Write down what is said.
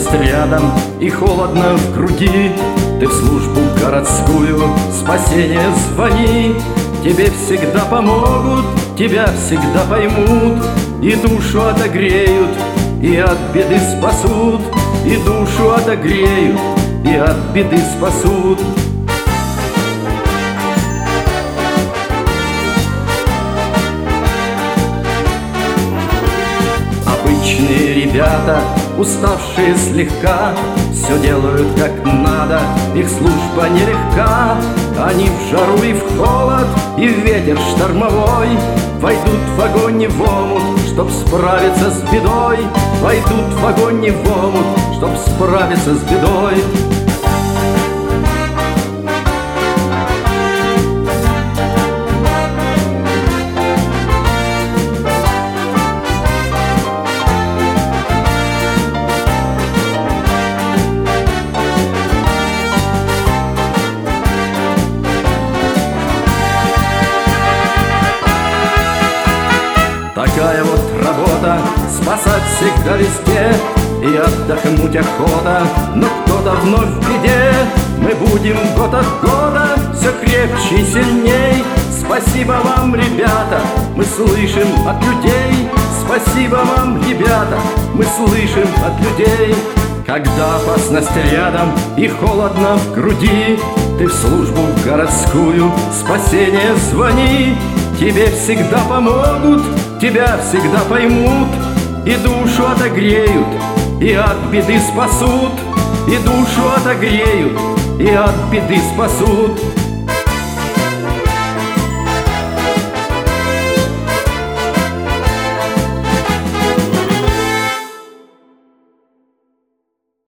опасность рядом и холодно в груди, ты в службу городскую спасение звони. Тебе всегда помогут, тебя всегда поймут, и душу отогреют, и от беды спасут, и душу отогреют, и от беды спасут. Обычные ребята, уставшие слегка, все делают как надо, их служба нелегка. Они в жару и в холод, и в ветер штормовой войдут в огонь и в омут, чтоб справиться с бедой. Войдут в огонь и в омут, чтоб справиться с бедой. Такая вот работа, спасать всегда везде, и отдохнуть охота, но кто-то вновь в беде. Мы будем год от года все крепче и сильней. Спасибо вам, ребята, мы слышим от людей. Спасибо вам, ребята, мы слышим от людей. Когда опасность рядом и холодно в груди, ты в службу городскую спасение звони. Тебе всегда помогут, тебя всегда поймут, и душу отогреют, и от беды спасут, и душу отогреют, и от беды спасут.